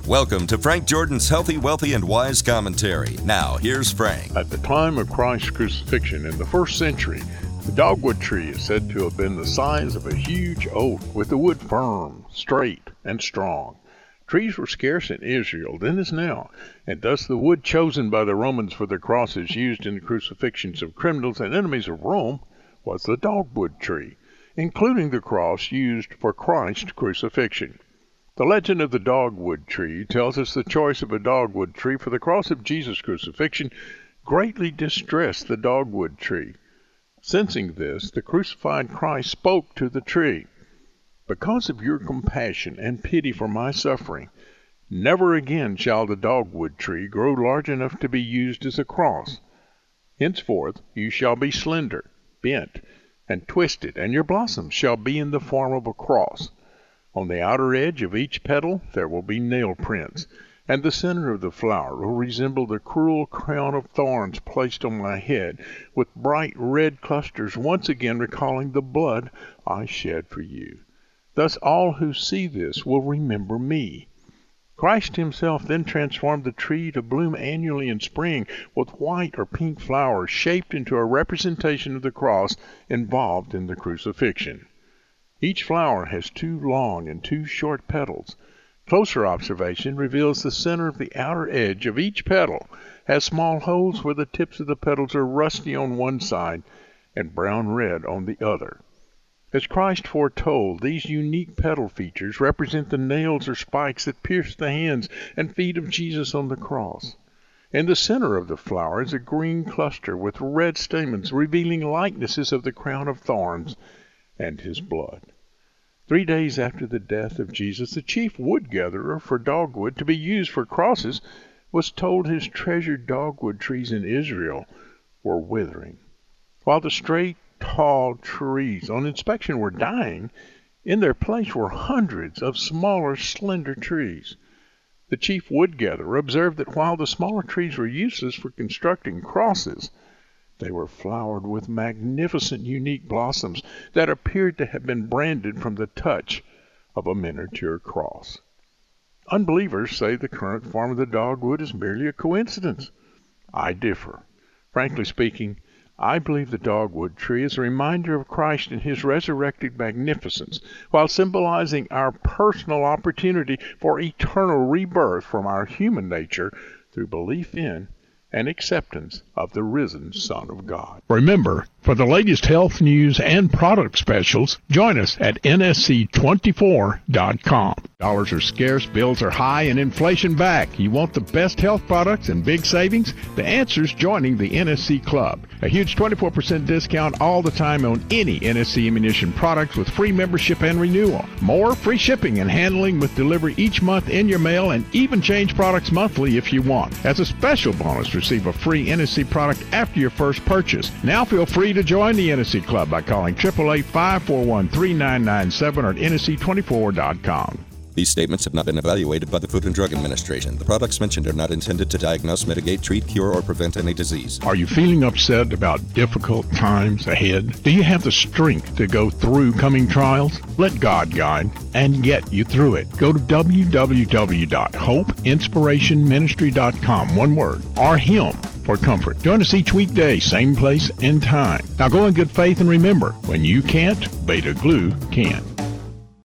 Welcome to Frank Jordan's Healthy, Wealthy, and Wise Commentary. Now, here's Frank. At the time of Christ's crucifixion in the first century, the dogwood tree is said to have been the size of a huge oak, with the wood firm, straight, and strong. Trees were scarce in Israel then as now, and thus the wood chosen by the Romans for their crosses used in the crucifixions of criminals and enemies of Rome was the dogwood tree, including the cross used for Christ's crucifixion. The legend of the dogwood tree tells us the choice of a dogwood tree for the cross of Jesus' crucifixion greatly distressed the dogwood tree. Sensing this, the crucified Christ spoke to the tree, "Because of your compassion and pity for my suffering, never again shall the dogwood tree grow large enough to be used as a cross. Henceforth you shall be slender, bent, and twisted, and your blossoms shall be in the form of a cross. On the outer edge of each petal there will be nail prints, and the center of the flower will resemble the cruel crown of thorns placed on my head, with bright red clusters once again recalling the blood I shed for you. Thus all who see this will remember me." Christ himself then transformed the tree to bloom annually in spring with white or pink flowers shaped into a representation of the cross involved in the crucifixion. Each flower has 2 long and 2 short petals. Closer observation reveals the center of the outer edge of each petal has small holes where the tips of the petals are rusty on one side and brown-red on the other. As Christ foretold, these unique petal features represent the nails or spikes that pierced the hands and feet of Jesus on the cross. In the center of the flower is a green cluster with red stamens revealing likenesses of the crown of thorns and his blood. 3 days after the death of Jesus, the chief wood-gatherer for dogwood to be used for crosses was told his treasured dogwood trees in Israel were withering. While the straight, tall trees on inspection were dying, in their place were hundreds of smaller, slender trees. The chief wood-gatherer observed that while the smaller trees were useless for constructing crosses, they were flowered with magnificent, unique blossoms that appeared to have been branded from the touch of a miniature cross. Unbelievers say the current form of the dogwood is merely a coincidence. I differ. Frankly speaking, I believe the dogwood tree is a reminder of Christ and his resurrected magnificence, while symbolizing our personal opportunity for eternal rebirth from our human nature through belief in and acceptance of the risen Son of God. Remember, for the latest health news and product specials, join us at nsc24.com. Dollars are scarce, bills are high, and inflation back. You want the best health products and big savings? The answer's joining the NSC Club. A huge 24% discount all the time on any NSC ammunition products with free membership and renewal. More free shipping and handling with delivery each month in your mail, and even change products monthly if you want. As a special bonus, receive a free NSC product after your first purchase. Now feel free to join the NSC Club by calling 888-541-3997 or at nsc24.com. These statements have not been evaluated by the Food and Drug Administration. The products mentioned are not intended to diagnose, mitigate, treat, cure, or prevent any disease. Are you feeling upset about difficult times ahead? Do you have the strength to go through coming trials? Let God guide and get you through it. Go to www.hopeinspirationministry.com, one word, or Him for comfort. Join us each weekday, same place and time. Now go in good faith and remember, when you can't, Beta Glue can.